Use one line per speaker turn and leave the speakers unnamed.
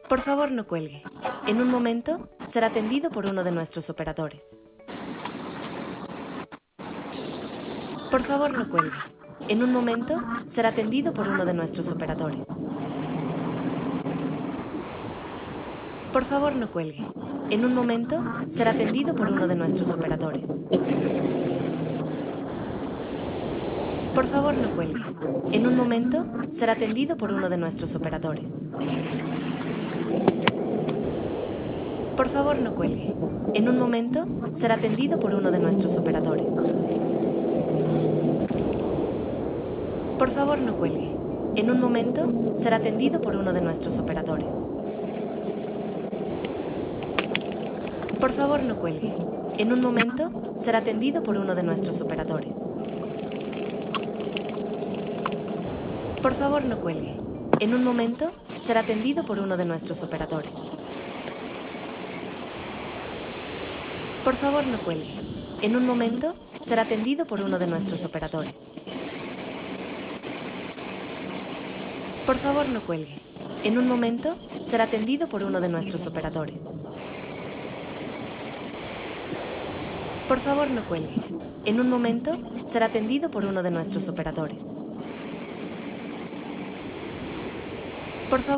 Por favor, no cuelgue. En un momento será atendido por uno de nuestros operadores. Por favor, no cuelgue. En un momento será atendido por uno de nuestros operadores. Por favor, no cuelgue. En un momento será atendido por uno de nuestros operadores. Por favor, no cuelgue. En un momento será atendido por uno de nuestros operadores. Por favor, no cuelgue. En un momento será atendido por uno de nuestros operadores. Por favor, no cuelgue. En un momento será atendido por uno de nuestros operadores. Por favor, no cuelgue. En un momento será atendido por uno de nuestros operadores. Por favor, no cuelgue. En un momento será atendido por uno de nuestros operadores. Por favor, no cuelgue. En un momento será atendido por uno de nuestros operadores. Por favor, no cuelgue. En un momento será atendido por uno de nuestros operadores. Por favor, no cuelgue. En un momento será atendido por uno de nuestros operadores. Por favor.